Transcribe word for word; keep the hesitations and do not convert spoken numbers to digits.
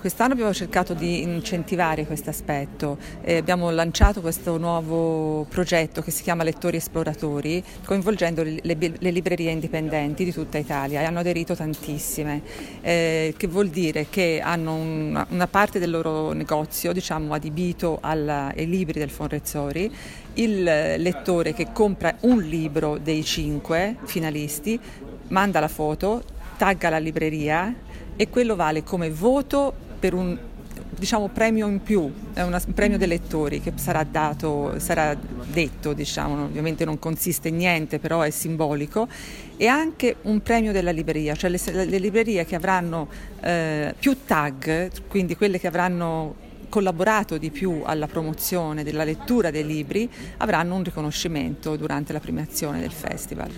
quest'anno abbiamo cercato di incentivare questo aspetto e abbiamo lanciato questo nuovo progetto che si chiama Lettori Esploratori, coinvolgendo le, le, le librerie indipendenti di tutta Italia, e hanno aderito tantissime, eh, che vuol dire che hanno una, una parte del loro negozio, diciamo, adibito alla, ai libri del Fonrezzori. Il lettore che compra un libro dei cinque finalisti manda la foto, tagga la libreria e quello vale come voto per un, diciamo, premio in più, è una, un premio dei lettori che sarà dato, sarà detto, diciamo, ovviamente non consiste in niente, però è simbolico, e anche un premio della libreria, cioè le, le librerie che avranno eh, più tag, quindi quelle che avranno collaborato di più alla promozione della lettura dei libri, avranno un riconoscimento durante la premiazione del festival.